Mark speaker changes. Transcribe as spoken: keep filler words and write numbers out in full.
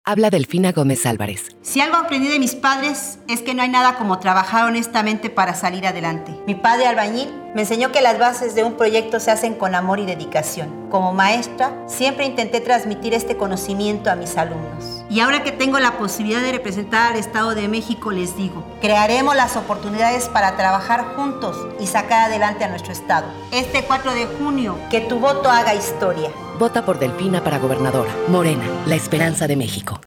Speaker 1: Habla Delfina Gómez Álvarez.
Speaker 2: Si algo aprendí de mis padres es que no hay nada como trabajar honestamente para salir adelante. Mi padre albañil me enseñó que las bases de un proyecto se hacen con amor y dedicación. Como maestra, siempre intenté transmitir este conocimiento a mis alumnos. Y ahora que tengo la posibilidad de representar al Estado de México, les digo, crearemos las oportunidades para trabajar juntos y sacar adelante a nuestro Estado. Este cuatro de junio, que tu voto haga historia.
Speaker 1: Vota por Delfina para gobernadora. Morena, la esperanza de México.